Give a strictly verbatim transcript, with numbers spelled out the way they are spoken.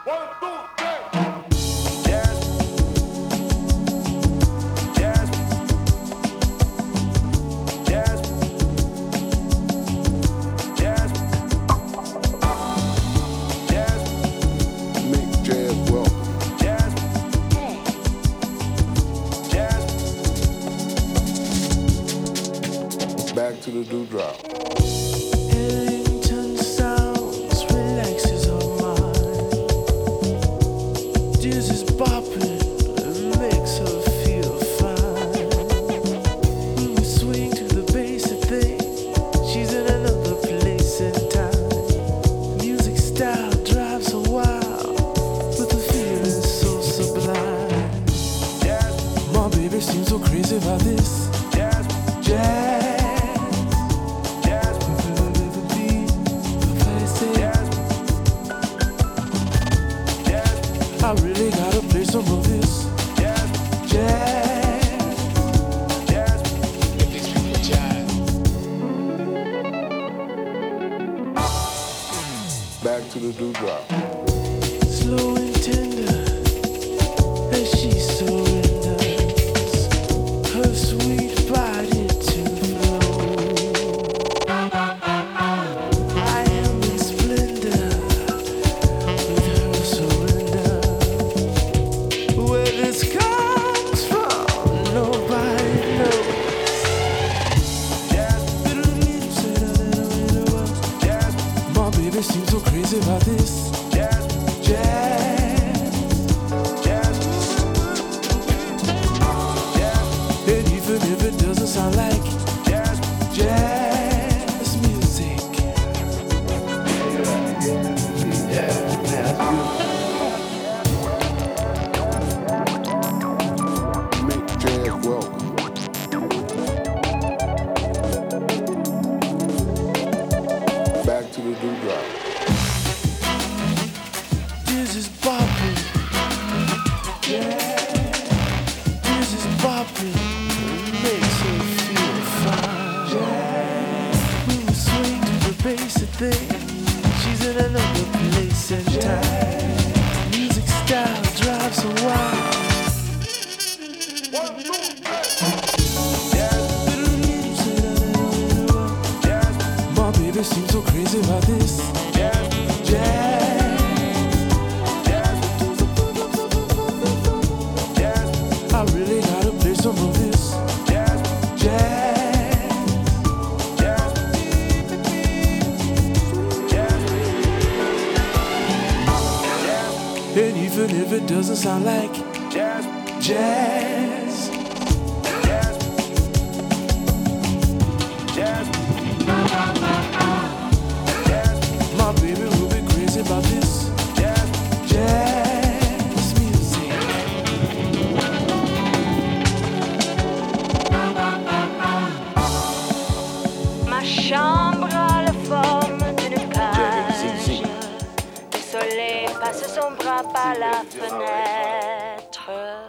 Back to the dewdrop. Ellington sounds relaxes our mind. Dizzy's bopping and makes her feel fine. When we swing to the bass, I think she's in another place and time. Music style drives her wild, with the feeling so sublime. My baby seems so crazy about this jazz. I really gotta play some of this jazz, jazz, jazz. Get these people jazz. Back to the dewdrop. Slow and tender as she surrenders her sweet body to flow. I am in splendor with her surrender. Where this comes from, nobody knows. My baby seems so crazy about this jazz, jazz, jazz, jazz. And even if it doesn't sound like jazz, jazz music. Make jazz welcome. Back to the dewdrop. This is bopping, yeah. This is bopping, makes her feel fine. Yeah. When we swing to the bass, I think she's in another place and time. Music style drives her wild. My baby seems so crazy about this jazz, jazz, jazz. I really gotta play some of this jazz, jazz, jazz, jazz. And even if it doesn't sound like jazz, jazz, jazz, jazz. My baby will be crazy about this jazz, jazz music. Ma chambre a la forme d'une cage. Le soleil passe son bras par la fenêtre.